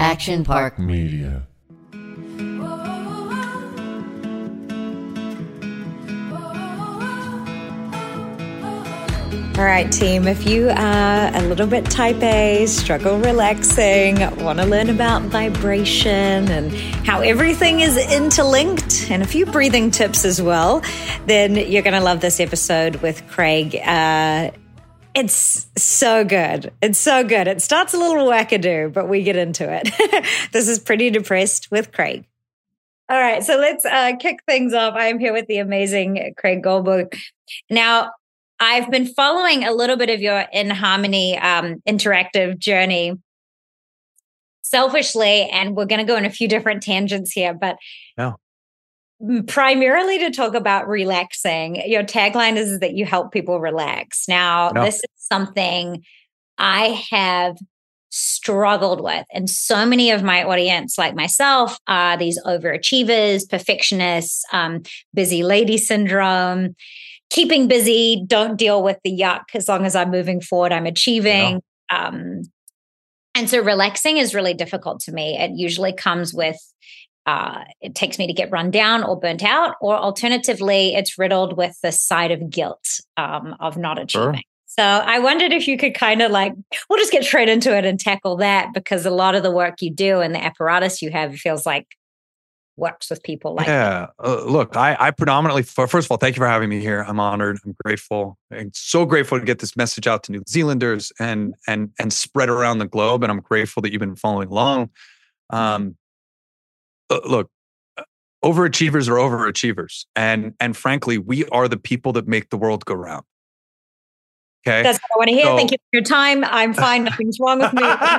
Action Park Media. All right, team, if you are a little bit type A, struggle relaxing, want to learn about vibration and how everything is interlinked and a few breathing tips as well, then you're going to love this episode with Craig. It's so good. It's so good. It starts a little wackadoo, but we get into it. This is Pretty Depressed with Craig. All right, so let's kick things off. I am here with the amazing Craig Goldberg. Now, I've been following a little bit of your In Harmony interactive journey selfishly, and we're going to go in a few different tangents here, but primarily to talk about relaxing. Your tagline is that you help people relax. Now, this is something I have struggled with, and so many of my audience, like myself, are these overachievers, perfectionists, busy lady syndrome. Keeping busy, don't deal with the yuck. As long as I'm moving forward, I'm achieving. And so relaxing is really difficult to me. It usually comes with, it takes me to get run down or burnt out, or alternatively, it's riddled with the side of guilt of not achieving. Sure. So I wondered if you could kind of we'll just get straight into it and tackle that, because a lot of the work you do and the apparatus you have feels like works with people like that. Look, I predominantly, first of all, thank you for having me here. I'm honored. I'm grateful. I'm so grateful to get this message out to New Zealanders and spread around the globe. And I'm grateful that you've been following along. Look, overachievers are overachievers. And frankly, we are the people that make the world go round. Okay. That's what I want to hear. Thank you for your time. I'm fine. Nothing's wrong with me.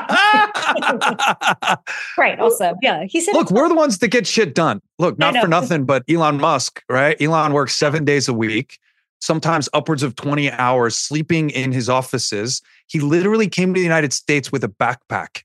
Great. Also, yeah. He said, look, we're the ones that get shit done. Look, not for nothing, but Elon Musk, right? Elon works 7 days a week, sometimes upwards of 20 hours, sleeping in his offices. He literally came to the United States with a backpack.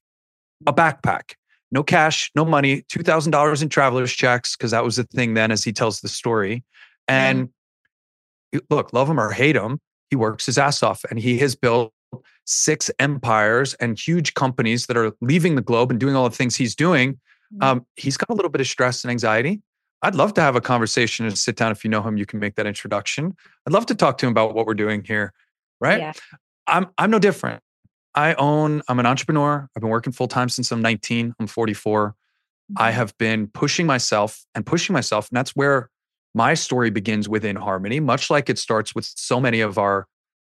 No cash, no money, $2,000 in traveler's checks, because that was the thing then, as he tells the story. And look, love him or hate him, he works his ass off, and he has built 6 empires and huge companies that are leaving the globe and doing all the things he's doing. He's got a little bit of stress and anxiety. I'd love to have a conversation and sit down. If you know him, you can make that introduction. I'd love to talk to him about what we're doing here, right? Yeah. I'm no different. I'm an entrepreneur. I've been working full-time since I'm 19. I'm 44. I have been pushing myself, and that's where my story begins within Harmony, much like it starts with so many of our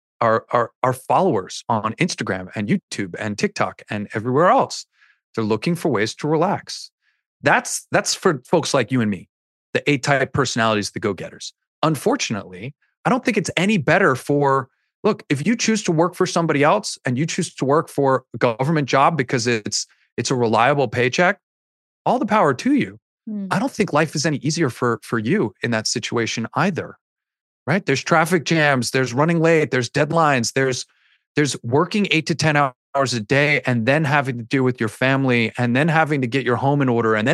followers on Instagram and YouTube and TikTok and everywhere else. They're looking for ways to relax. That's for folks like you and me, the A-type personalities, the go-getters. Unfortunately, I don't think it's any better look, if you choose to work for somebody else and you choose to work for a government job because it's a reliable paycheck, all the power to you. I don't think life is any easier for you in that situation either, right? There's traffic jams, there's running late, there's deadlines, there's working 8 to 10 hours a day and then having to deal with your family and then having to get your home in order and then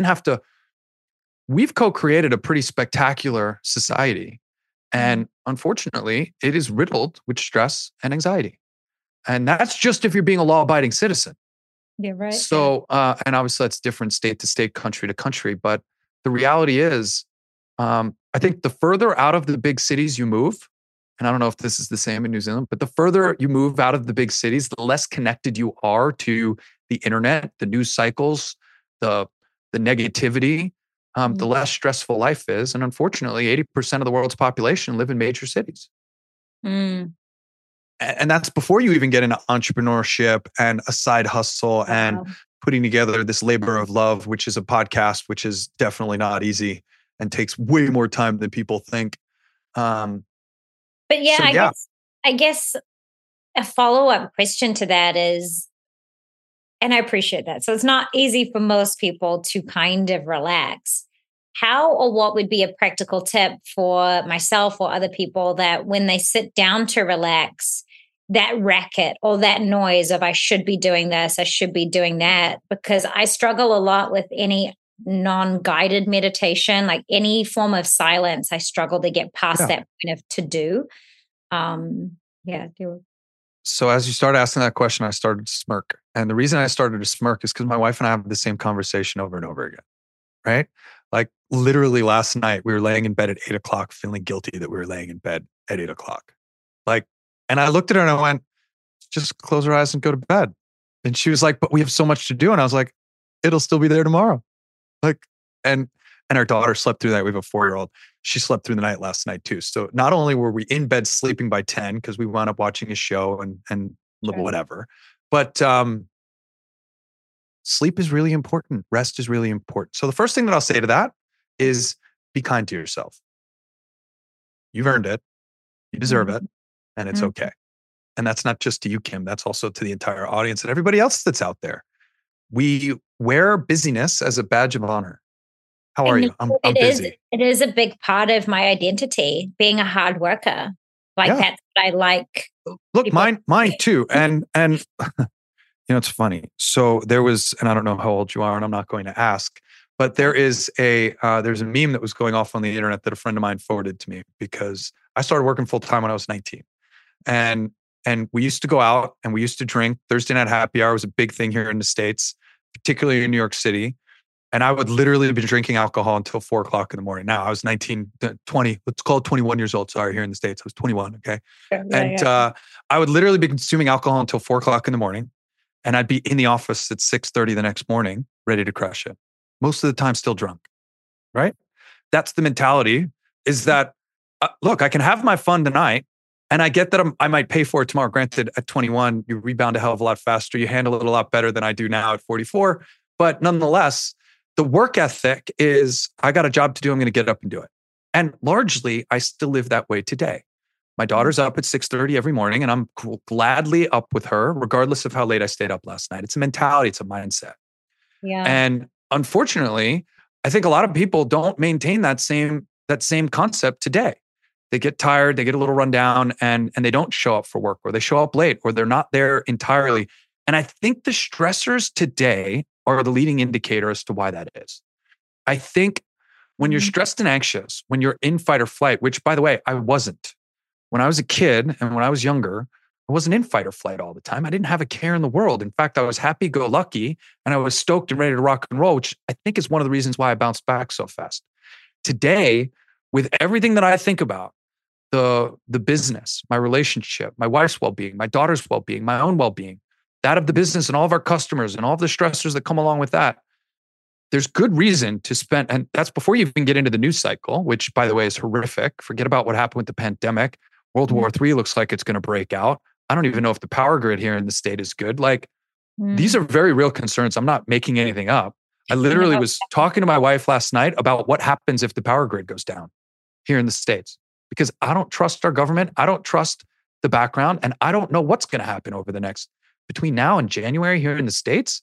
we've co-created a pretty spectacular society. And unfortunately, it is riddled with stress and anxiety. And that's just if you're being a law-abiding citizen. Yeah, right. So, and obviously that's different state to state, country to country. But the reality is, I think the further out of the big cities you move, and I don't know if this is the same in New Zealand, but the further you move out of the big cities, the less connected you are to the internet, the news cycles, the negativity, the less stressful life is. And unfortunately, 80% of the world's population live in major cities. And that's before you even get into entrepreneurship and a side hustle and putting together this labor of love, which is a podcast, which is definitely not easy and takes way more time than people think. But yeah, I guess a follow-up question to that is, and I appreciate that. So it's not easy for most people to kind of relax. How or what would be a practical tip for myself or other people that when they sit down to relax, that racket or that noise of I should be doing this, I should be doing that, because I struggle a lot with any non-guided meditation, like any form of silence. I struggle to get past that point of to do. So as you started asking that question, I started to smirk. And the reason I started to smirk is because my wife and I have the same conversation over and over again, right? Like literally last night, we were laying in bed at 8 o'clock, feeling guilty that we were laying in bed at 8 o'clock. Like, and I looked at her and I went, just close her eyes and go to bed. And she was like, but we have so much to do. And I was like, it'll still be there tomorrow. Like, and our daughter slept through that. We have a 4-year-old. She slept through the night last night too. So not only were we in bed sleeping by 10 because we wound up watching a show and whatever, but sleep is really important. Rest is really important. So the first thing that I'll say to that is be kind to yourself. You've earned it. You deserve it. And it's okay. And that's not just to you, Kim. That's also to the entire audience and everybody else that's out there. We wear busyness as a badge of honor. How are you? I'm busy. It is a big part of my identity, being a hard worker. Like that's what I like. Look, mine too. And it's funny. So there was, and I don't know how old you are, and I'm not going to ask, but there's a meme that was going off on the internet that a friend of mine forwarded to me because I started working full time when I was 19. And we used to go out and we used to drink. Thursday night happy hour was a big thing here in the States, particularly in New York City. And I would literally be drinking alcohol until 4 o'clock in the morning. Now I was 19, 20, let's call it 21 years old. Sorry, here in the States, I was 21. Okay. I would literally be consuming alcohol until 4 o'clock in the morning. And I'd be in the office at 6:30 the next morning, ready to crush it. Most of the time still drunk, right? That's the mentality is that, look, I can have my fun tonight. And I get that I might pay for it tomorrow. Granted, at 21, you rebound a hell of a lot faster. You handle it a lot better than I do now at 44. But nonetheless, the work ethic is, I got a job to do. I'm going to get up and do it. And largely, I still live that way today. My daughter's up at 6:30 every morning, and I'm gladly up with her, regardless of how late I stayed up last night. It's a mentality. It's a mindset. Yeah. And unfortunately, I think a lot of people don't maintain that same concept today. They get tired, they get a little run down, and they don't show up for work, or they show up late, or they're not there entirely. And I think the stressors today are the leading indicator as to why that is. I think when you're stressed and anxious, when you're in fight or flight, which by the way, I wasn't. When I was a kid and when I was younger, I wasn't in fight or flight all the time. I didn't have a care in the world. In fact, I was happy-go-lucky and I was stoked and ready to rock and roll, which I think is one of the reasons why I bounced back so fast. Today, with everything that I think about, the business, my relationship, my wife's well-being, my daughter's well-being, my own well-being, that of the business and all of our customers and all of the stressors that come along with that, there's good reason to spend, and that's before you even get into the news cycle, which by the way is horrific. Forget about what happened with the pandemic. World War III looks like it's going to break out. I don't even know if the power grid here in the state is good. Like these are very real concerns. I'm not making anything up. I literally was talking to my wife last night about what happens if the power grid goes down here in the States, because I don't trust our government. I don't trust the background, and I don't know what's going to happen over the next, between now and January here in the States.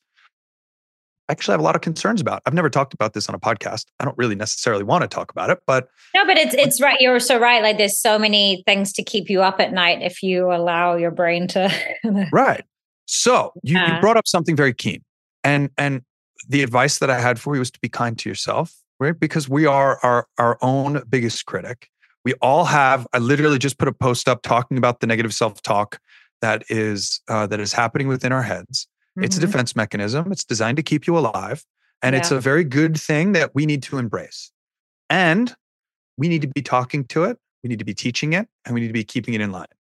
I actually have a lot of concerns about. I've never talked about this on a podcast. I don't really necessarily want to talk about it, but no, but it's right. You're so right. Like there's so many things to keep you up at night if you allow your brain to. Right. So you brought up something very keen, and the advice that I had for you was to be kind to yourself, right? Because we are our own biggest critic. We all have. I literally just put a post up talking about the negative self-talk that is happening within our heads. It's a defense mechanism. It's designed to keep you alive. And it's a very good thing that we need to embrace. And we need to be talking to it. We need to be teaching it. And we need to be keeping it in line.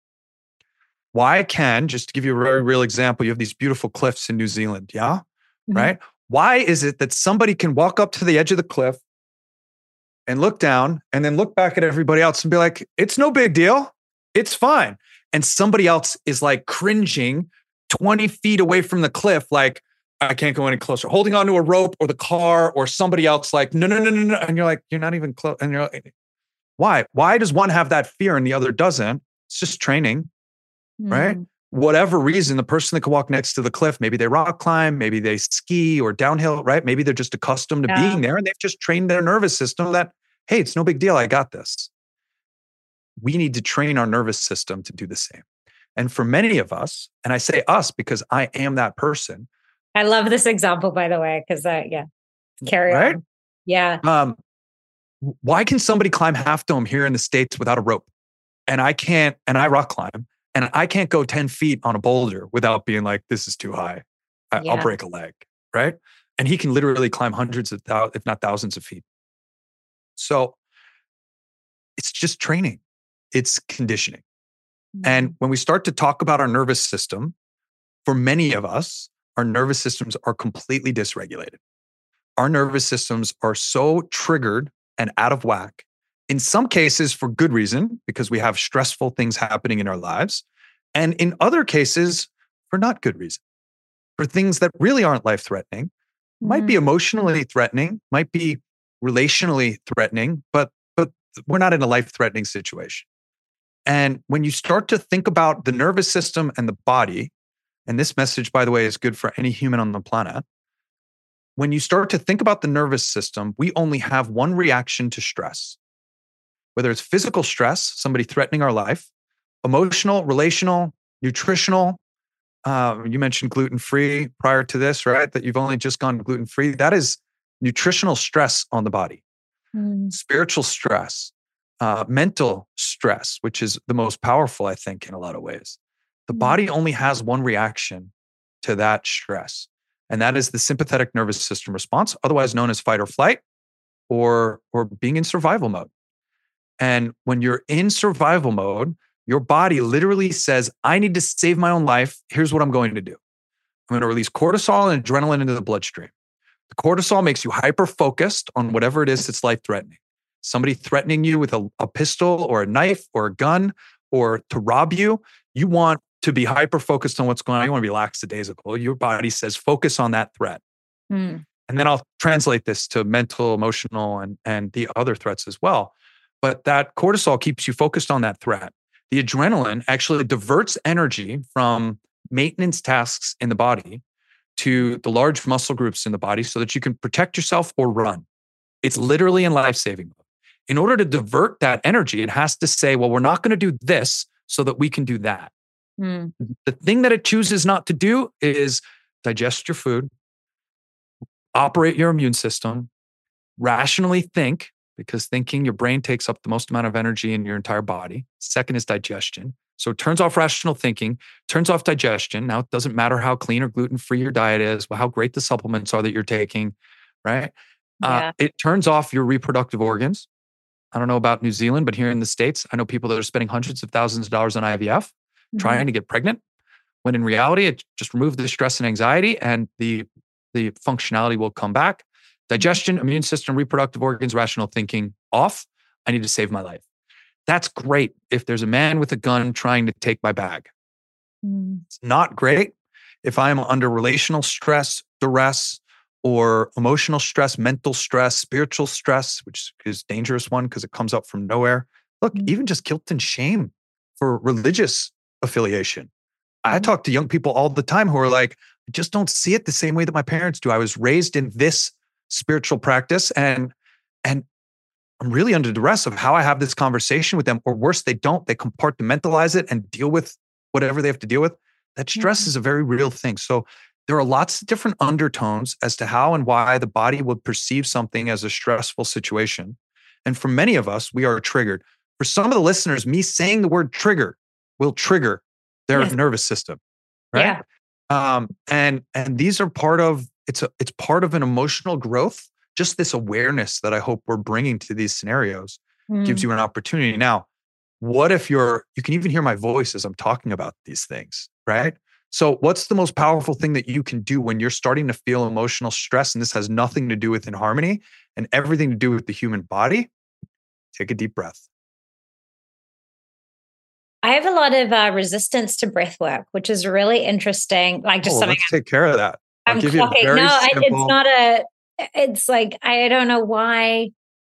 Just to give you a very real example, you have these beautiful cliffs in New Zealand. Yeah. Right. Why is it that somebody can walk up to the edge of the cliff and look down and then look back at everybody else and be like, it's no big deal. It's fine. And somebody else is like cringing 20 feet away from the cliff, like, I can't go any closer, holding onto a rope or the car, or somebody else like, no. And you're like, you're not even close. And you're like, why? Why does one have that fear and the other doesn't? It's just training, right? Whatever reason, the person that can walk next to the cliff, maybe they rock climb, maybe they ski or downhill, right? Maybe they're just accustomed to being there and they've just trained their nervous system that, hey, it's no big deal. I got this. We need to train our nervous system to do the same. And for many of us, and I say us because I am that person. I love this example, by the way, because carry on. Yeah. Why can somebody climb Half Dome here in the States without a rope? And I can't, and I rock climb. And I can't go 10 feet on a boulder without being like, this is too high. I'll break a leg, right? And he can literally climb hundreds of thousands, if not thousands of feet. So it's just training. It's conditioning. And when we start to talk about our nervous system, for many of us, our nervous systems are completely dysregulated. Our nervous systems are so triggered and out of whack, in some cases for good reason, because we have stressful things happening in our lives, and in other cases for not good reason, for things that really aren't life-threatening, might be emotionally threatening, might be relationally threatening, but we're not in a life-threatening situation. And when you start to think about the nervous system and the body, and this message, by the way, is good for any human on the planet. When you start to think about the nervous system, we only have one reaction to stress. Whether it's physical stress, somebody threatening our life, emotional, relational, nutritional. You mentioned gluten-free prior to this, right? That you've only just gone gluten-free. That is nutritional stress on the body. Spiritual stress, mental stress, which is the most powerful, I think, in a lot of ways. The body only has one reaction to that stress, and that is the sympathetic nervous system response, otherwise known as fight or flight, or being in survival mode. And when you're in survival mode, your body literally says, I need to save my own life. Here's what I'm going to do. I'm going to release cortisol and adrenaline into the bloodstream. The cortisol makes you hyper-focused on whatever it is that's life-threatening. Somebody threatening you with a pistol or a knife or a gun or to rob you, you want to be hyper-focused on what's going on. You want to be lackadaisical. Your body says, focus on that threat. And then I'll translate this to mental, emotional, and the other threats as well. But that cortisol keeps you focused on that threat. The adrenaline actually diverts energy from maintenance tasks in the body to the large muscle groups in the body so that you can protect yourself or run. It's literally in life-saving mode. In order to divert that energy, it has to say, well, we're not going to do this so that we can do that. The thing that it chooses not to do is digest your food, operate your immune system, rationally think, because thinking, your brain takes up the most amount of energy in your entire body. Second is digestion. So it turns off rational thinking, turns off digestion. Now, it doesn't matter how clean or gluten-free your diet is, how great the supplements are that you're taking, right? It turns off your reproductive organs. I don't know about New Zealand, but here in the States, I know people that are spending hundreds of thousands of dollars on IVF, trying to get pregnant, when in reality, it just removes the stress and anxiety and the functionality will come back. Digestion, immune system, reproductive organs, rational thinking off. I need to save my life. That's great if there's a man with a gun trying to take my bag. It's not great if I'm under relational stress, duress, or emotional stress, mental stress, spiritual stress, which is a dangerous one because it comes up from nowhere. Look, even just guilt and shame for religious affiliation. I talk to young people all the time who are like, I just don't see it the same way that my parents do. I was raised in this spiritual practice and I'm really under duress of how I have this conversation with them, or worse, they don't. They compartmentalize it and deal with whatever they have to deal with. That stress is a very real thing. So there are lots of different undertones as to how and why the body would perceive something as a stressful situation. And for many of us, we are triggered. For some of the listeners, me saying the word trigger will trigger their nervous system, right? And these are part of, it's part of an emotional growth. Just this awareness that I hope we're bringing to these scenarios gives you an opportunity. Now, what if you can even hear my voice as I'm talking about these things, right? So what's the most powerful thing that you can do when you're starting to feel emotional stress? And this has nothing to do with inharmony and everything to do with the human body. Take a deep breath. I have a lot of resistance to breath work, which is really interesting. Like just something. Let's take care of that. I'm clocking. No, it's not it's like, I don't know why.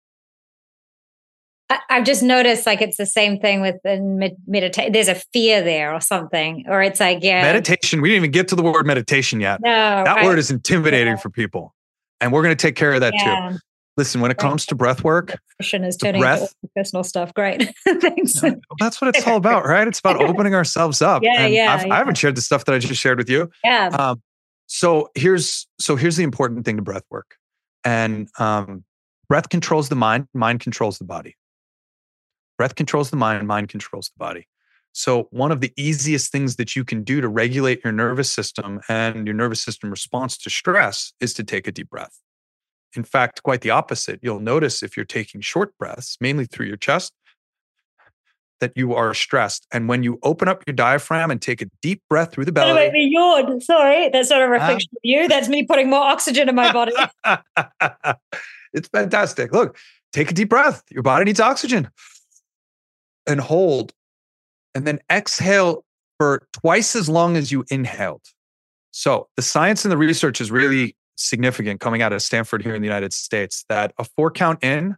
I've just noticed like it's the same thing with meditation. There's a fear there or something, or it's like, meditation. We didn't even get to the word meditation yet. No, that word is intimidating for people. And we're going to take care of that too. Listen, when it comes to breath work, is turning into personal stuff. Great. Thanks. That's what it's all about, right? It's about opening ourselves up. I haven't shared the stuff that I just shared with you. Yeah. So here's the important thing to breath work. And breath controls the mind controls the body. Breath controls the mind controls the body. So one of the easiest things that you can do to regulate your nervous system and your nervous system response to stress is to take a deep breath. In fact, quite the opposite. You'll notice if you're taking short breaths, mainly through your chest, that you are stressed. And when you open up your diaphragm and take a deep breath through the belly. That'll make me yawn. Sorry, that's not a reflection of you. That's me putting more oxygen in my body. It's fantastic. Look, take a deep breath. Your body needs oxygen. And hold. And then exhale for twice as long as you inhaled. So the science and the research is really significant coming out of Stanford here in the United States, that a 4 count in,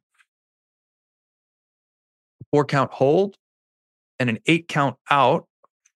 4 count hold, and an 8 count out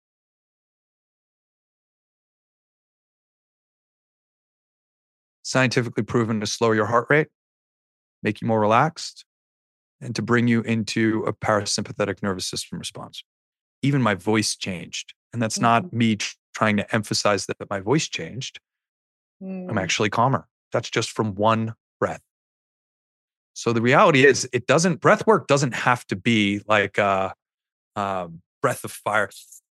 scientifically proven to slow your heart rate, make you more relaxed, and to bring you into a parasympathetic nervous system response. Even my voice changed. And that's not me trying to emphasize that my voice changed. I'm actually calmer. That's just from one breath. So the reality is, breath work doesn't have to be like a breath of fire,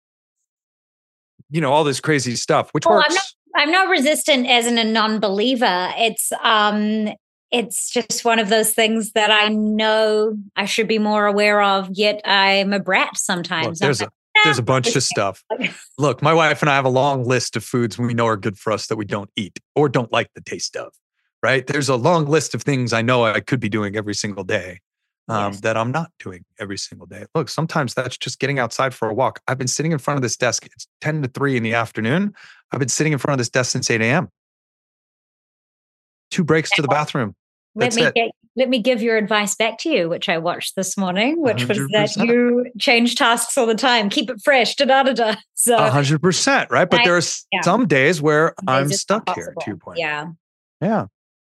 all this crazy stuff, which works. I'm not resistant as a non-believer. It's just one of those things that I know I should be more aware of, yet I'm a brat sometimes. Look, there's a bunch of stuff. Look, my wife and I have a long list of foods we know are good for us that we don't eat or don't like the taste of, right? There's a long list of things I know I could be doing every single day that I'm not doing every single day. Look, sometimes that's just getting outside for a walk. I've been sitting in front of this desk. It's 10 to 3 in the afternoon. I've been sitting in front of this desk since 8 a.m. 2 breaks to the bathroom. Let me give your advice back to you, which I watched this morning, which 100%. Was that you change tasks all the time, keep it fresh, So 100%, right? But there are some days where I'm stuck here, to your point. Yeah. Yeah.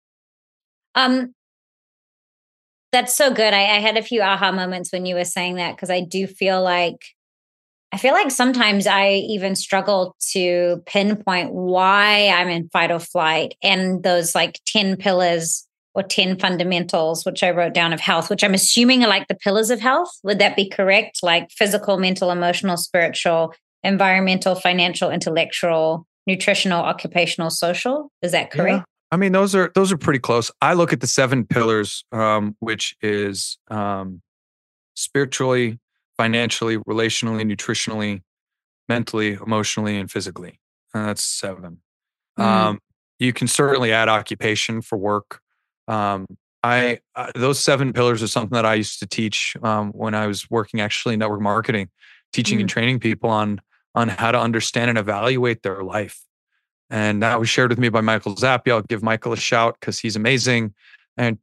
That's so good. I had a few aha moments when you were saying that, because I feel like sometimes I even struggle to pinpoint why I'm in fight or flight, and those like 10 pillars or 10 fundamentals, which I wrote down, of health, which I'm assuming are like the pillars of health. Would that be correct? Like physical, mental, emotional, spiritual, environmental, financial, intellectual, nutritional, occupational, social. Is that correct? Yeah. I mean, those are pretty close. I look at the 7 pillars, which is spiritually, financially, relationally, nutritionally, mentally, emotionally, and physically. That's 7. You can certainly add occupation for work. Those 7 pillars are something that I used to teach when I was working actually in network marketing, teaching and training people on how to understand and evaluate their life. And that was shared with me by Michael Zappi. I'll give Michael a shout because he's amazing, and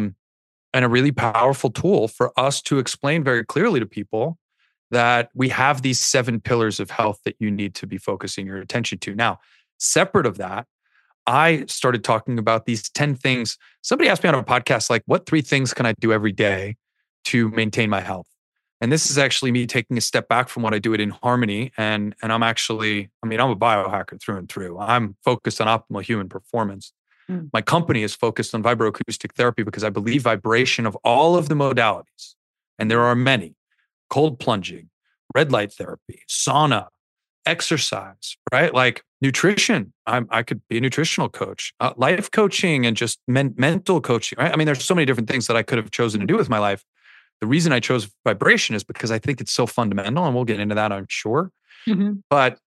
a really powerful tool for us to explain very clearly to people that we have these 7 pillars of health that you need to be focusing your attention to. Now, separate of that, I started talking about these 10 things. Somebody asked me on a podcast, like, what 3 things can I do every day to maintain my health? And this is actually me taking a step back from what I do at In Harmony. And I'm a biohacker through and through. I'm focused on optimal human performance. My company is focused on vibroacoustic therapy because I believe vibration of all of the modalities, and there are many: cold plunging, red light therapy, sauna, exercise, right? Like nutrition. I could be a nutritional coach, life coaching, and just mental coaching, right? I mean, there's so many different things that I could have chosen to do with my life. The reason I chose vibration is because I think it's so fundamental, and we'll get into that, I'm sure. But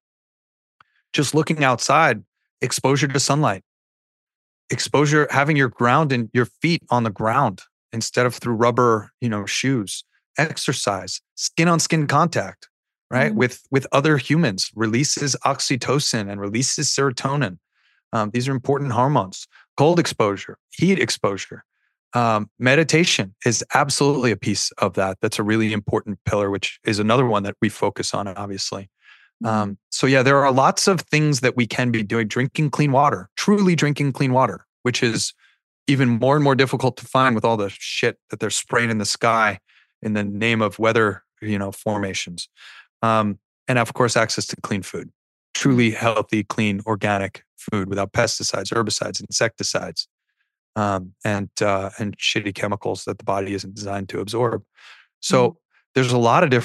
just looking outside, exposure to sunlight, exposure, having your ground and your feet on the ground instead of through rubber, shoes, exercise, skin on skin contact, right? With other humans, releases oxytocin and releases serotonin. These are important hormones. Cold exposure, heat exposure. Meditation is absolutely a piece of that. That's a really important pillar, which is another one that we focus on, obviously. So yeah, there are lots of things that we can be doing. Drinking clean water, truly drinking clean water, which is even more and more difficult to find with all the shit that they're spraying in the sky in the name of weather, formations. And of course, access to clean food, truly healthy, clean, organic food without pesticides, herbicides, insecticides. And shitty chemicals that the body isn't designed to absorb. So there's a lot of different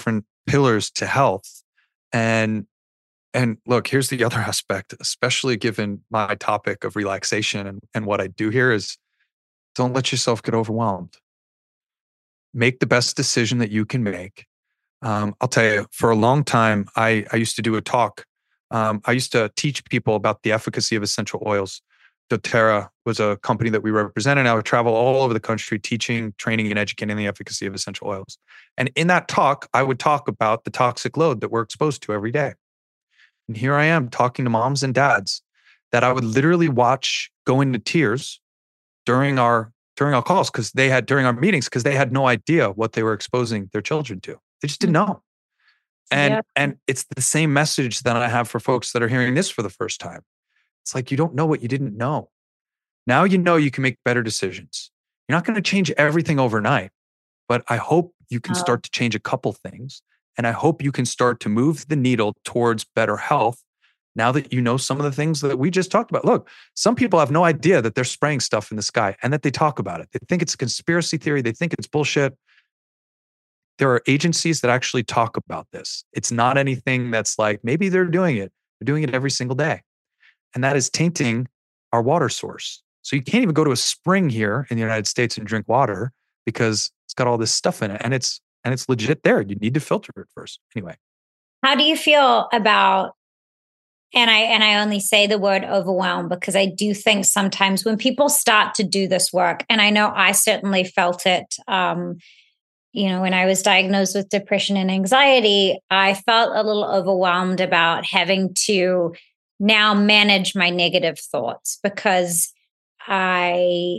pillars to health. And look, here's the other aspect, especially given my topic of relaxation and what I do here is don't let yourself get overwhelmed. Make the best decision that you can make. I'll tell you, for a long time, I used to do a talk. I used to teach people about the efficacy of essential oils. doTERRA was a company that we represented. I would travel all over the country teaching, training, and educating the efficacy of essential oils. And in that talk, I would talk about the toxic load that we're exposed to every day. And here I am talking to moms and dads that I would literally watch go into tears during our calls during our meetings because they had no idea what they were exposing their children to. They just didn't know. And it's the same message that I have for folks that are hearing this for the first time. It's like, you don't know what you didn't know. Now you know you can make better decisions. You're not going to change everything overnight, but I hope you can start to change a couple things. And I hope you can start to move the needle towards better health now that you know some of the things that we just talked about. Look, some people have no idea that they're spraying stuff in the sky and that they talk about it. They think it's a conspiracy theory. They think it's bullshit. There are agencies that actually talk about this. It's not anything that's like, maybe they're doing it. They're doing it every single day. And that is tainting our water source. So you can't even go to a spring here in the United States and drink water because it's got all this stuff in it. And it's legit there. You need to filter it first. Anyway. How do you feel about, and I only say the word overwhelmed because I do think sometimes when people start to do this work, and I know I certainly felt it, when I was diagnosed with depression and anxiety, I felt a little overwhelmed about having to now manage my negative thoughts because that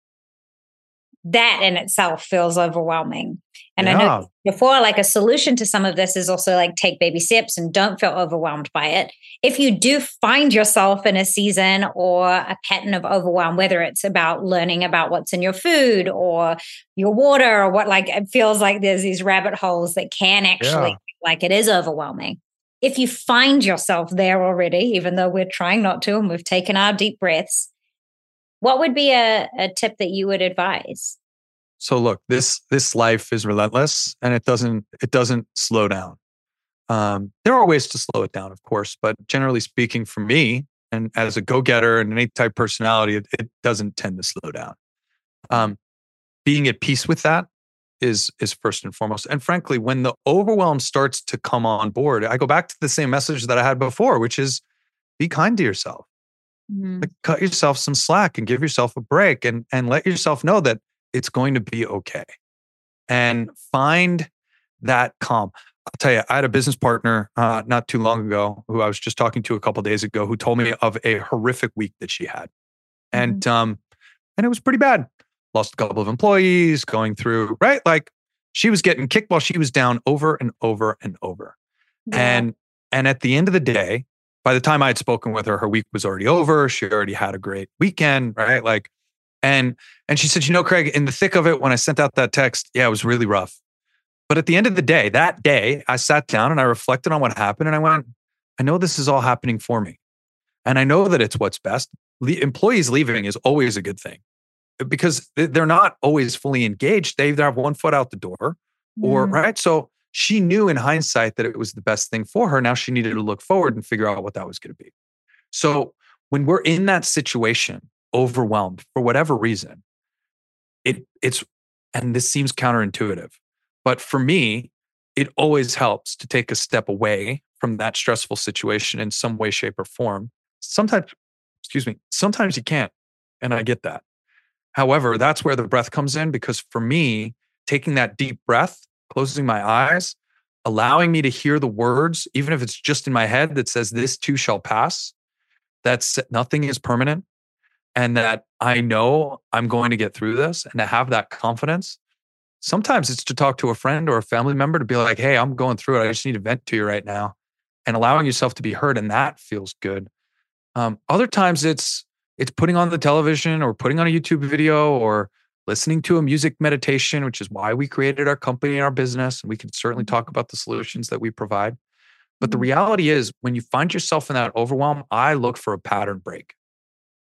in itself feels overwhelming. And I know before, like, a solution to some of this is also like take baby steps and don't feel overwhelmed by it. If you do find yourself in a season or a pattern of overwhelm, whether it's about learning about what's in your food or your water or what, like, it feels like there's these rabbit holes that can actually like it is overwhelming. If you find yourself there already, even though we're trying not to, and we've taken our deep breaths, what would be a tip that you would advise? So look, this life is relentless and it doesn't slow down. There are ways to slow it down, of course, but generally speaking, for me, and as a go-getter and an A-type personality, it doesn't tend to slow down. Being at peace with that is first and foremost. And frankly, when the overwhelm starts to come on board, I go back to the same message that I had before, which is be kind to yourself. Like, cut yourself some slack and give yourself a break and let yourself know that it's going to be okay. And find that calm. I'll tell you, I had a business partner not too long ago who I was just talking to a couple of days ago who told me of a horrific week that she had. And it was pretty bad. Lost a couple of employees, going through, right? Like, she was getting kicked while she was down over and over and over. Yeah. And at the end of the day, by the time I had spoken with her, her week was already over. She already had a great weekend, right? Like, and she said, Craig, in the thick of it, when I sent out that text, it was really rough. But at the end of the day, that day, I sat down and I reflected on what happened. And I went, I know this is all happening for me. And I know that it's what's best. Employees leaving is always a good thing because they're not always fully engaged. They either have one foot out the door or, right? So she knew in hindsight that it was the best thing for her. Now she needed to look forward and figure out what that was going to be. So when we're in that situation, overwhelmed for whatever reason, it's, and this seems counterintuitive, but for me, it always helps to take a step away from that stressful situation in some way, shape, or form. Sometimes you can't. And I get that. However, that's where the breath comes in, because for me, taking that deep breath, closing my eyes, allowing me to hear the words, even if it's just in my head, that says, this too shall pass, that's nothing is permanent, and that I know I'm going to get through this, and to have that confidence. Sometimes it's to talk to a friend or a family member to be like, hey, I'm going through it. I just need to vent to you right now, and allowing yourself to be heard. And that feels good. Other times it's putting on the television or putting on a YouTube video or listening to a music meditation, which is why we created our company and our business. And we can certainly talk about the solutions that we provide. But the reality is, when you find yourself in that overwhelm, I look for a pattern break.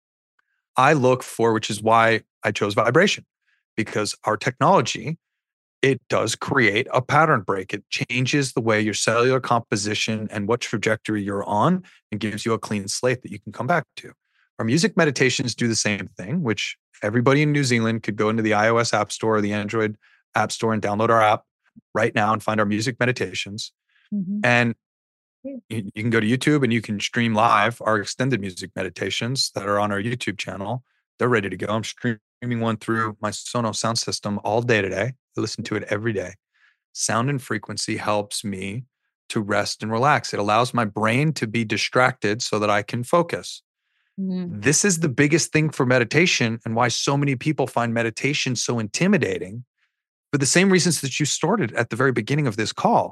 Which is why I chose vibration, because our technology it does create a pattern break. It changes the way your cellular composition and what trajectory you're on and gives you a clean slate that you can come back to. Our music meditations do the same thing, which everybody in New Zealand could go into the iOS App Store or the Android App Store and download our app right now and find our music meditations. Mm-hmm. And you can go to YouTube and you can stream live our extended music meditations that are on our YouTube channel. They're ready to go. I'm streaming one through my Sonos sound system all day today. I listen to it every day. Sound and frequency helps me to rest and relax. It allows my brain to be distracted so that I can focus. Mm-hmm. This is the biggest thing for meditation and why so many people find meditation so intimidating for the same reasons that you started at the very beginning of this call.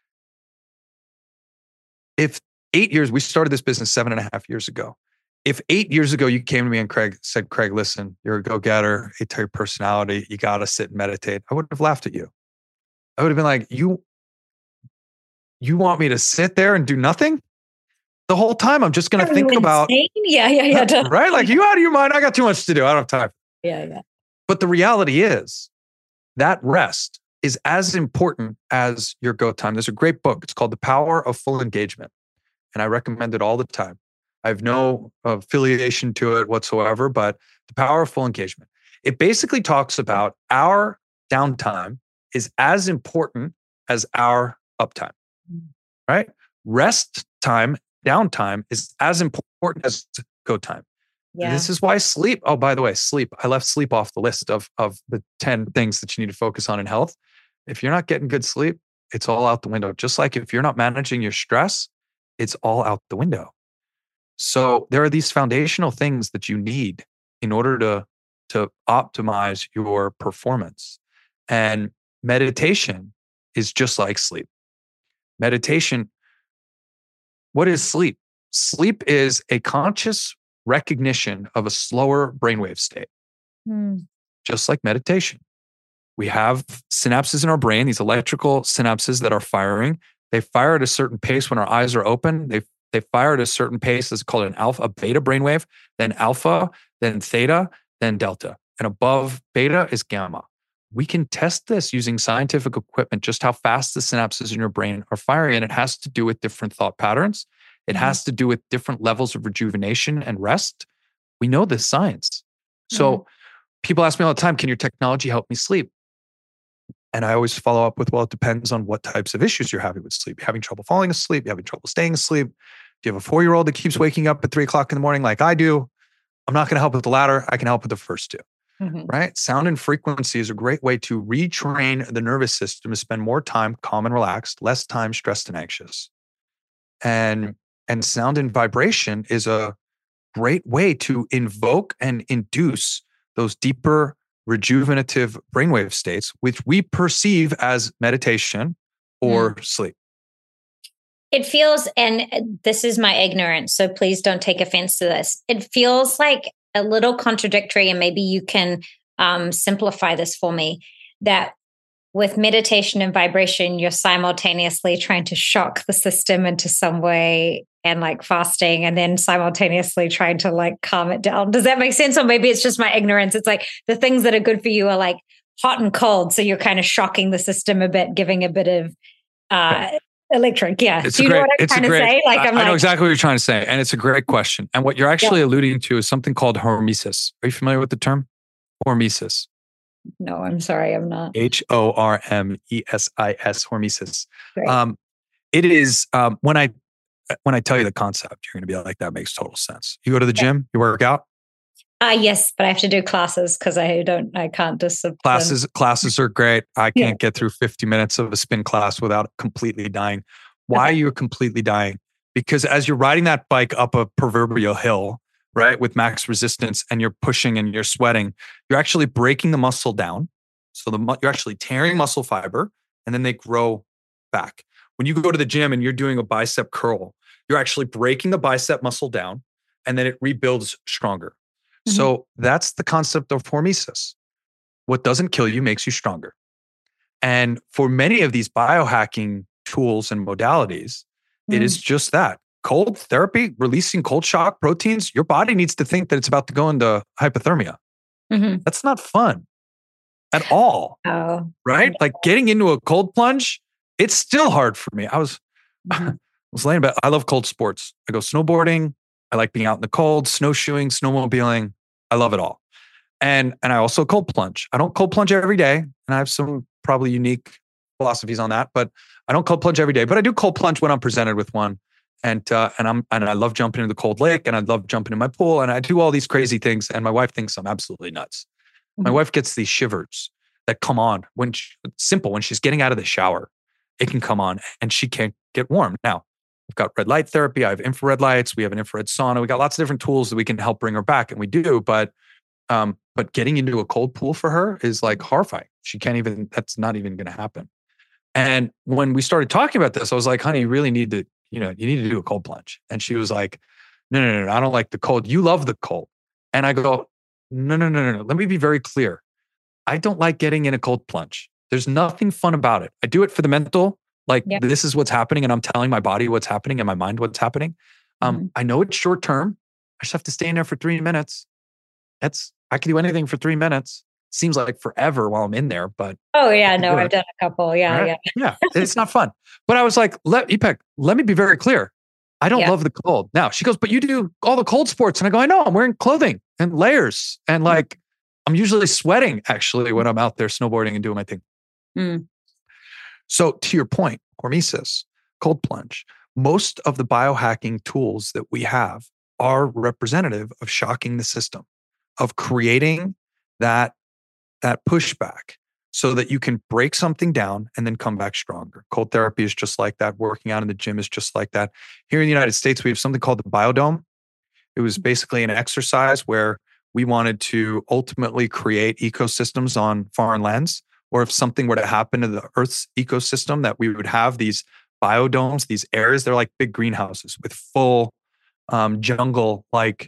If 8 years, we started this business 7.5 years ago. If 8 years ago you came to me and said, Craig, listen, you're a go-getter, A-type personality, you got to sit and meditate, I would have laughed at you. I would have been like, you want me to sit there and do nothing? The whole time I'm just going to think about. Yeah. Right? Like, you out of your mind? I got too much to do. I don't have time. Yeah. But the reality is that rest is as important as your go time. There's a great book. It's called The Power of Full Engagement. And I recommend it all the time. I have no affiliation to it whatsoever, but The Power of Full Engagement. It basically talks about our downtime is as important as our uptime, right? Rest time, downtime is as important as go time. Yeah. This is why sleep. Oh, by the way, sleep. I left sleep off the list of the 10 things that you need to focus on in health. If you're not getting good sleep, it's all out the window. Just like if you're not managing your stress, it's all out the window. So there are these foundational things that you need in order to optimize your performance. And meditation is just like sleep. Meditation, what is sleep? Sleep is a conscious recognition of a slower brainwave state, just like meditation. We have synapses in our brain, these electrical synapses that are firing. They fire at a certain pace when our eyes are open. They fire at a certain pace. It's called a beta brainwave, then alpha, then theta, then delta. And above beta is gamma. We can test this using scientific equipment, just how fast the synapses in your brain are firing. And it has to do with different thought patterns. It has to do with different levels of rejuvenation and rest. We know this science. So people ask me all the time, can your technology help me sleep? And I always follow up with, well, it depends on what types of issues you're having with sleep. You're having trouble falling asleep. You're having trouble staying asleep. Do you have a 4-year-old that keeps waking up at 3 o'clock in the morning like I do? I'm not going to help with the latter. I can help with the first two, right? Sound and frequency is a great way to retrain the nervous system to spend more time calm and relaxed, less time stressed and anxious. And sound and vibration is a great way to invoke and induce those deeper rejuvenative brainwave states, which we perceive as meditation or sleep. It feels, and this is my ignorance, so please don't take offense to this. It feels like a little contradictory, and maybe you can simplify this for me, that with meditation and vibration, you're simultaneously trying to shock the system into some way and like fasting, and then simultaneously trying to like calm it down. Does that make sense? Or maybe it's just my ignorance. It's like the things that are good for you are like hot and cold. So you're kind of shocking the system a bit, giving a bit of electric. Yeah. Do you know what I'm trying to say? Like, I know exactly what you're trying to say. And it's a great question. And what you're actually alluding to is something called hormesis. Are you familiar with the term? Hormesis. No, I'm sorry, I'm not. Hormesis, hormesis. It is, when I tell you the concept, you're going to be like, that makes total sense. You go to the gym, you work out? Yes, but I have to do classes because I can't discipline. Classes are great. I can't get through 50 minutes of a spin class without completely dying. Why are you completely dying? Because as you're riding that bike up a proverbial hill, right, with max resistance, and you're pushing and you're sweating, you're actually breaking the muscle down. So you're actually tearing muscle fiber, and then they grow back. When you go to the gym and you're doing a bicep curl, you're actually breaking the bicep muscle down, and then it rebuilds stronger. So that's the concept of hormesis. What doesn't kill you makes you stronger. And for many of these biohacking tools and modalities, it is just that. Cold therapy, releasing cold shock proteins, your body needs to think that it's about to go into hypothermia. That's not fun. at all. Right? Like getting into a cold plunge, it's still hard for me. I was laying in bed. I love cold sports. I go snowboarding. I like being out in the cold, snowshoeing, snowmobiling. I love it all. And I also cold plunge. I don't cold plunge every day. And I have some probably unique philosophies on that, but I don't cold plunge every day. But I do cold plunge when I'm presented with one. And I love jumping in the cold lake, and I love jumping in my pool, and I do all these crazy things. And my wife thinks I'm absolutely nuts. My wife gets these shivers that come on when she's getting out of the shower. It can come on, and she can't get warm. Now, we've got red light therapy. I have infrared lights. We have an infrared sauna. We got lots of different tools that we can help bring her back, and we do. But getting into a cold pool for her is like horrifying. She can't even. That's not even going to happen. And when we started talking about this, I was like, honey, you really need to. You need to do a cold plunge. And she was like, no, I don't like the cold. You love the cold. And I go, no. Let me be very clear. I don't like getting in a cold plunge. There's nothing fun about it. I do it for the mental, this is what's happening. And I'm telling my body what's happening and my mind what's happening. I know it's short term. I just have to stay in there for 3 minutes. I can do anything for 3 minutes. Seems like forever while I'm in there, but I've done a couple. Yeah. It's not fun. But I was like, let me be very clear. I don't love the cold. Now she goes, but you do all the cold sports. And I go, I know, I'm wearing clothing and layers. And I'm usually sweating actually when I'm out there snowboarding and doing my thing. So to your point, hormesis, cold plunge, most of the biohacking tools that we have are representative of shocking the system, of creating that pushback so that you can break something down and then come back stronger. Cold therapy is just like that. Working out in the gym is just like that. Here in the United States, we have something called the Biodome. It was basically an exercise where we wanted to ultimately create ecosystems on foreign lands, or if something were to happen to the Earth's ecosystem, that we would have these biodomes, these areas. They're like big greenhouses with full jungle,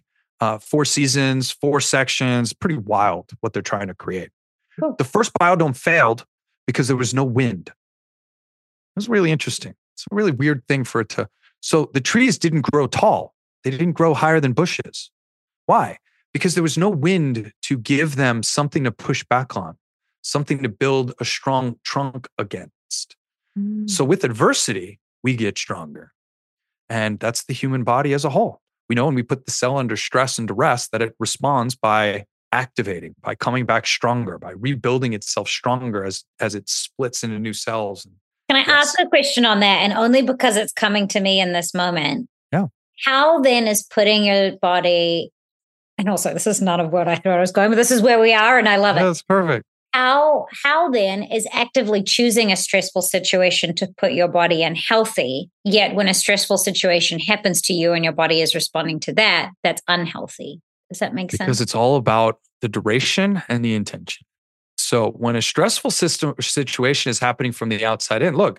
4 seasons, 4 sections. Pretty wild what they're trying to create. Cool. The first biodome failed because there was no wind. It was really interesting. It's a really weird thing for it to. So the trees didn't grow tall. They didn't grow higher than bushes. Why? Because there was no wind to give them something to push back on, something to build a strong trunk against. So with adversity, we get stronger. And that's the human body as a whole. We know when we put the cell under stress and duress that it responds by activating, by coming back stronger, by rebuilding itself stronger as it splits into new cells. Can I ask a question on that? And only because it's coming to me in this moment. Yeah. How then is putting your body, and also this is none of what I thought I was going, but this is where we are and I love it. That's perfect. How then is actively choosing a stressful situation to put your body in healthy, yet when a stressful situation happens to you and your body is responding to that, that's unhealthy? Does that make sense? Because it's all about the duration and the intention. So when a stressful situation is happening from the outside in, look,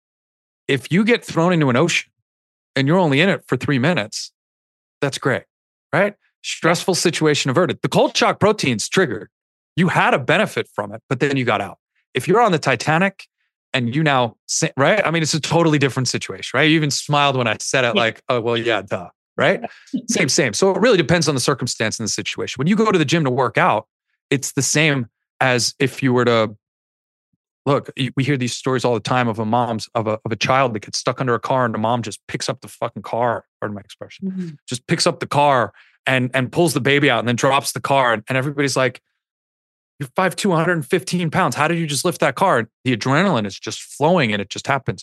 if you get thrown into an ocean and you're only in it for 3 minutes, that's great, right? Stressful situation averted. The cold shock proteins triggered. You had a benefit from it, but then you got out. If you're on the Titanic and you now, right? I mean, it's a totally different situation, right? You even smiled when I said it oh, well, yeah, duh. Right? Same. So it really depends on the circumstance and the situation. When you go to the gym to work out, it's the same as if you were to look. We hear these stories all the time of a child that gets stuck under a car and the mom just picks up the fucking car. Pardon my expression. Just picks up the car and pulls the baby out and then drops the car. And everybody's like, you're 5'2", 115 pounds. How did you just lift that car? And the adrenaline is just flowing and it just happens.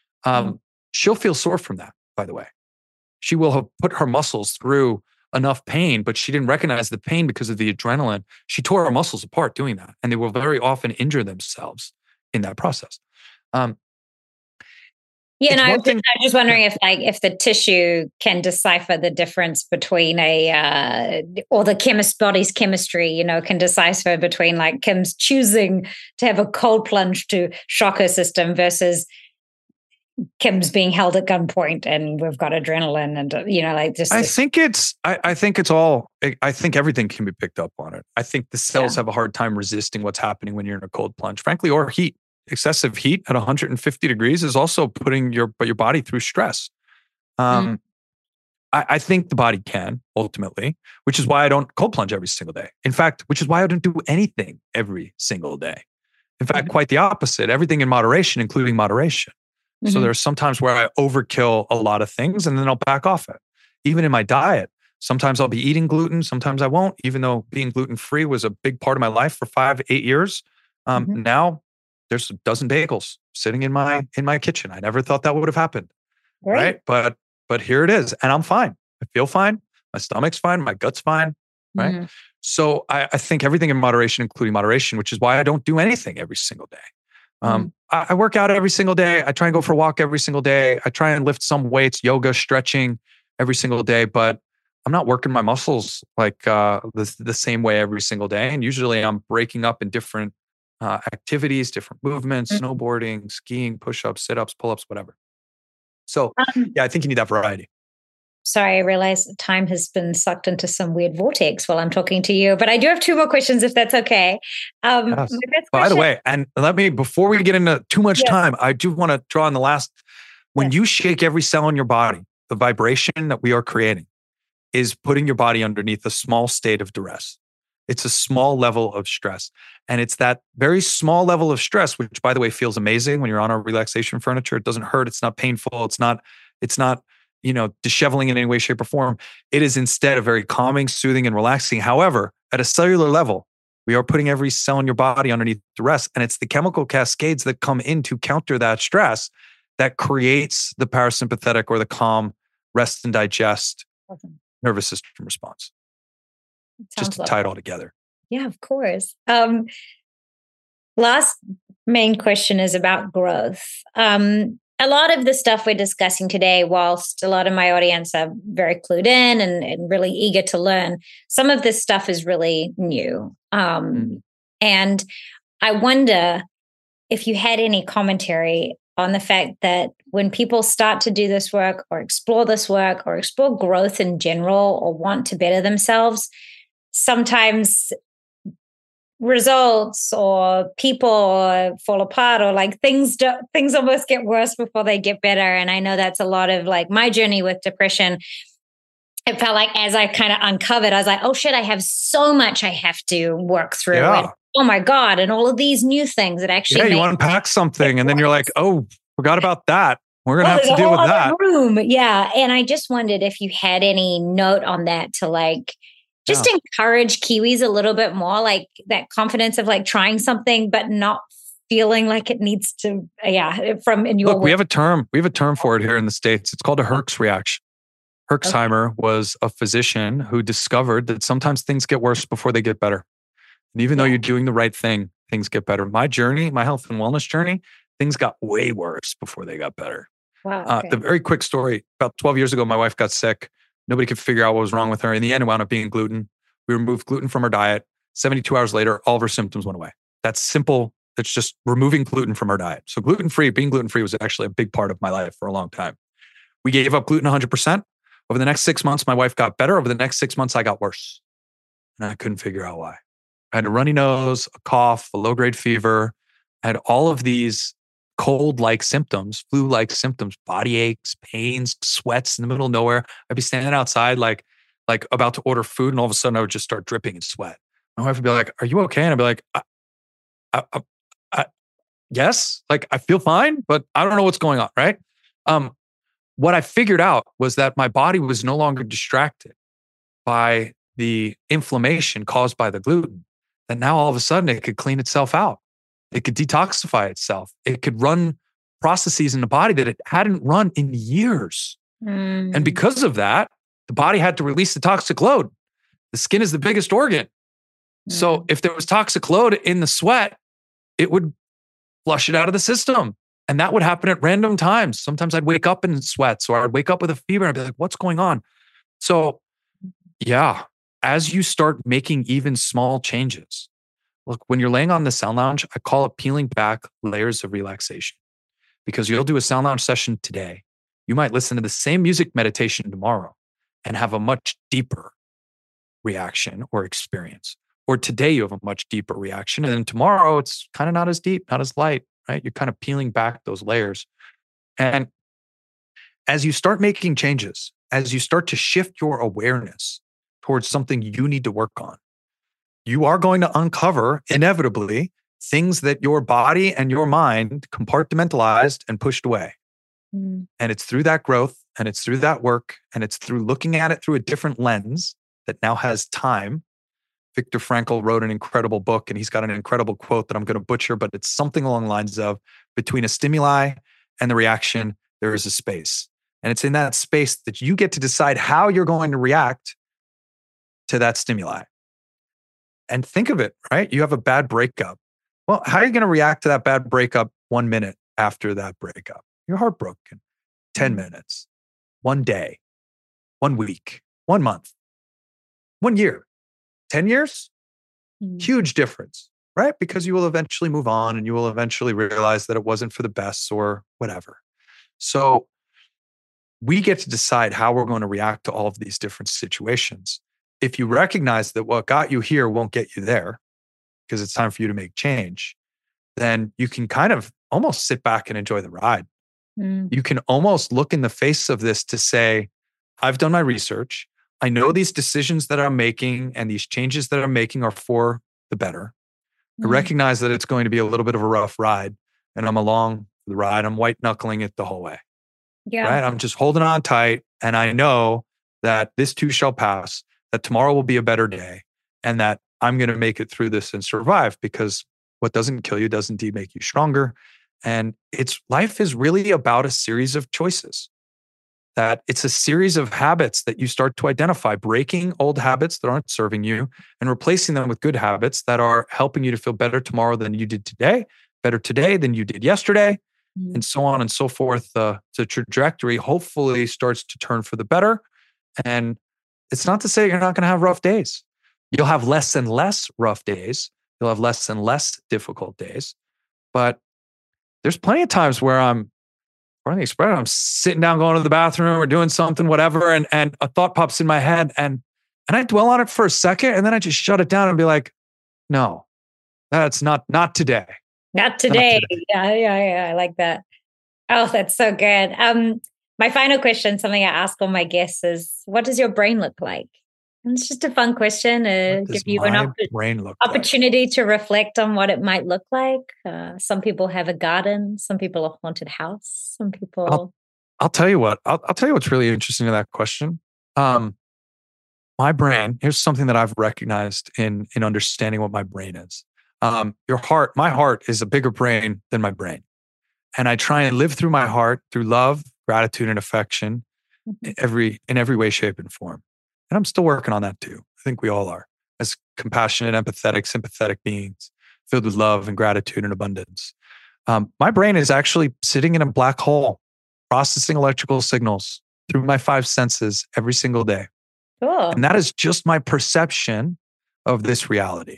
She'll feel sore from that, by the way. She will have put her muscles through enough pain, but she didn't recognize the pain because of the adrenaline. She tore her muscles apart doing that. And they will very often injure themselves in that process. I'm just wondering if the tissue can decipher the difference between or the body's chemistry, can decipher between Kim's choosing to have a cold plunge to shock her system versus Kim's being held at gunpoint and we've got adrenaline and I think everything can be picked up on it. I think the cells have a hard time resisting what's happening when you're in a cold plunge, frankly, or heat. Excessive heat at 150 degrees is also putting your body through stress. I think the body can ultimately, which is why I don't cold plunge every single day. In fact, which is why I don't do anything every single day. In fact, quite the opposite. Everything in moderation, including moderation. So there's sometimes where I overkill a lot of things and then I'll back off it. Even in my diet, sometimes I'll be eating gluten, sometimes I won't, even though being gluten-free was a big part of my life for 5-8 years. Now there's a dozen bagels sitting in my kitchen. I never thought that would have happened. Right? But here it is. And I'm fine. I feel fine. My stomach's fine. My gut's fine. Right? So I think everything in moderation, including moderation, which is why I don't do anything every single day. I work out every single day. I try and go for a walk every single day. I try and lift some weights, yoga, stretching every single day, but I'm not working my muscles like the same way every single day. And usually I'm breaking up in different activities, different movements, snowboarding, skiing, push-ups, sit-ups, pull-ups, whatever. So I think you need that variety. Sorry, I realize time has been sucked into some weird vortex while I'm talking to you, but I do have 2 more questions if that's okay. Yes. By the way, and before we get into too much time, I do want to draw on the last, when you shake every cell in your body, the vibration that we are creating is putting your body underneath a small state of duress. It's a small level of stress. And it's that very small level of stress, which by the way, feels amazing when you're on our relaxation furniture. It doesn't hurt. It's not painful. It's not, disheveling in any way, shape, or form. It is instead a very calming, soothing, and relaxing. However, at a cellular level, we are putting every cell in your body underneath duress. And it's the chemical cascades that come in to counter that stress that creates the parasympathetic or the calm, rest and digest nervous system response. Just to tie it all together. Yeah, of course. Last main question is about growth. A lot of the stuff we're discussing today, whilst a lot of my audience are very clued in and really eager to learn, some of this stuff is really new. And I wonder if you had any commentary on the fact that when people start to do this work or explore growth in general or want to better themselves, sometimes results or people fall apart or like things almost get worse before they get better. And I know that's a lot of like my journey with depression. It felt like as I kind of uncovered, I was like, oh shit, I have so much I have to work through. Yeah. And, oh my God. And all of these new things that actually you unpack something and then you're like, oh, forgot about that. We're going to have to deal with that. Room. Yeah. And I just wondered if you had any note on that to like, just encourage Kiwis a little bit more, like that confidence of like trying something, but not feeling like it needs to, from in your Look, we have a term for it here in the States. It's called a Herx reaction. Herxheimer was a physician who discovered that sometimes things get worse before they get better. And even though you're doing the right thing, things get better. My journey, my health and wellness journey, things got way worse before they got better. Wow. Okay. The very quick story, about 12 years ago, my wife got sick. Nobody could figure out what was wrong with her. In the end, it wound up being gluten. We removed gluten from her diet. 72 hours later, all of her symptoms went away. That's simple. It's just removing gluten from her diet. So being gluten-free was actually a big part of my life for a long time. We gave up gluten 100%. Over the next 6 months, my wife got better. Over the next 6 months, I got worse. And I couldn't figure out why. I had a runny nose, a cough, a low-grade fever. I had all of these cold-like symptoms, flu-like symptoms, body aches, pains, sweats in the middle of nowhere. I'd be standing outside like about to order food, and all of a sudden I would just start dripping in sweat. My wife would be like, "Are you okay?" And I'd be like, "Yes, like I feel fine, but I don't know what's going on." Right? What I figured out was that my body was no longer distracted by the inflammation caused by the gluten. That now all of a sudden it could clean itself out. It could detoxify itself. It could run processes in the body that it hadn't run in years. And because of that, the body had to release the toxic load. The skin is the biggest organ. So if there was toxic load in the sweat, it would flush it out of the system. And that would happen at random times. Sometimes I'd wake up in sweats or I'd wake up with a fever and I'd be like, what's going on? So as you start making even small changes, look, when you're laying on the sound lounge, I call it peeling back layers of relaxation, because you'll do a sound lounge session today. You might listen to the same music meditation tomorrow and have a much deeper reaction or experience. Or today you have a much deeper reaction. And then tomorrow it's kind of not as deep, not as light, right? You're kind of peeling back those layers. And as you start making changes, as you start to shift your awareness towards something you need to work on, you are going to uncover inevitably things that your body and your mind compartmentalized and pushed away. And it's through that growth, and it's through that work, and it's through looking at it through a different lens that now has time. Viktor Frankl wrote an incredible book, and he's got an incredible quote that I'm going to butcher, but it's something along the lines of, between a stimuli and the reaction, there is a space. And it's in that space that you get to decide how you're going to react to that stimuli. And think of it, right? You have a bad breakup. Well, how are you going to react to that bad breakup 1 minute after that breakup? You're heartbroken. 10 minutes, 1 day, 1 week, 1 month, 1 year, 10 years, huge difference, right? Because you will eventually move on and you will eventually realize that it wasn't for the best or whatever. So we get to decide how we're going to react to all of these different situations. If you recognize that what got you here won't get you there, because it's time for you to make change, then you can kind of almost sit back and enjoy the ride. You can almost look in the face of this to say, I've done my research. I know these decisions that I'm making and these changes that I'm making are for the better. I recognize that it's going to be a little bit of a rough ride, and I'm along the ride. I'm white knuckling it the whole way. Yeah. Right. I'm just holding on tight. And I know that this too shall pass, that tomorrow will be a better day, and that I'm going to make it through this and survive, because what doesn't kill you does indeed make you stronger. And life is really about a series of choices, that it's a series of habits that you start to identify, breaking old habits that aren't serving you and replacing them with good habits that are helping you to feel better tomorrow than you did today, better today than you did yesterday, and so on and so forth. The trajectory hopefully starts to turn for the better. And it's not to say you're not going to have rough days. You'll have less and less rough days. You'll have less and less difficult days. But there's plenty of times where I'm sitting down, going to the bathroom or doing something, whatever, and a thought pops in my head, and I dwell on it for a second, and then I just shut it down and be like, no, that's not today. Not today. Yeah. I like that. Oh, that's so good. My final question, something I ask all my guests, is, what does your brain look like? And it's just a fun question to give you an opportunity to reflect on what it might look like. Some people have a garden. Some people a haunted house. Some people. I'll tell you what. I'll tell you what's really interesting to that question. My brain. Here's something that I've recognized in understanding what my brain is. My heart is a bigger brain than my brain, and I try and live through my heart through love, gratitude, and affection, in every way, shape, and form. And I'm still working on that too. I think we all are, as compassionate, empathetic, sympathetic beings filled with love and gratitude and abundance. My brain is actually sitting in a black hole, processing electrical signals through my 5 senses every single day. Cool. And that is just my perception of this reality.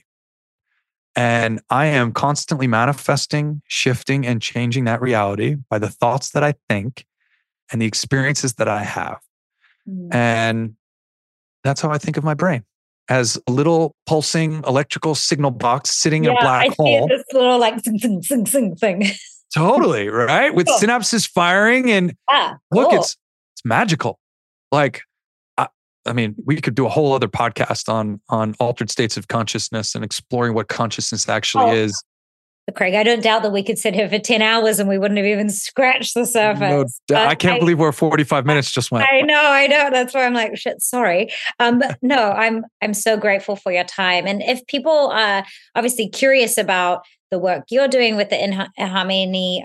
And I am constantly manifesting, shifting, and changing that reality by the thoughts that I think and the experiences that I have. And that's how I think of my brain, as a little pulsing electrical signal box sitting in a black hole. This little like zing, zing, zing thing. Totally, right? With synapses firing, and look, it's magical. Like, I mean, we could do a whole other podcast on altered states of consciousness and exploring what consciousness actually is. Craig, I don't doubt that we could sit here for 10 hours and we wouldn't have even scratched the surface. No, I can't believe where 45 minutes just went. I know. That's why I'm like, shit, sorry. But no, I'm so grateful for your time. And if people are obviously curious about the work you're doing with the InHarmony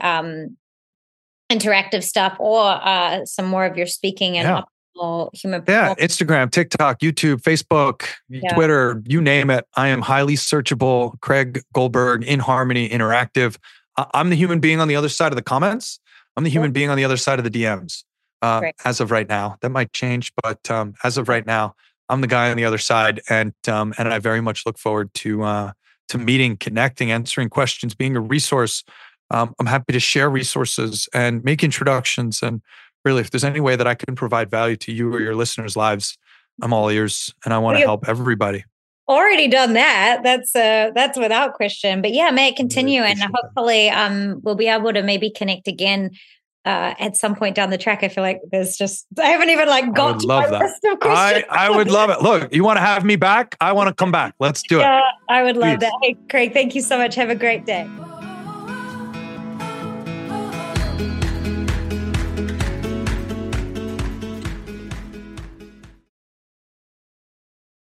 interactive stuff, or some more of your speaking and human performance. Instagram, TikTok, YouTube, Facebook, Twitter, you name it. I am highly searchable. Craig Goldberg, InHarmony Interactive. I'm the human being on the other side of the comments. I'm the human being on the other side of the DMs. As of right now, that might change, but as of right now, I'm the guy on the other side, and I very much look forward to meeting, connecting, answering questions, being a resource. I'm happy to share resources and make introductions. And really, if there's any way that I can provide value to you or your listeners' lives, I'm all ears, and I want to help everybody. Already done that. That's without question. But yeah, may it continue, and hopefully we'll be able to maybe connect again at some point down the track. I feel like there's just, I haven't even like got to my list of questions. I would love it. Look, you want to have me back? I want to come back. Let's do it. I would love that. Hey, Craig, thank you so much. Have a great day.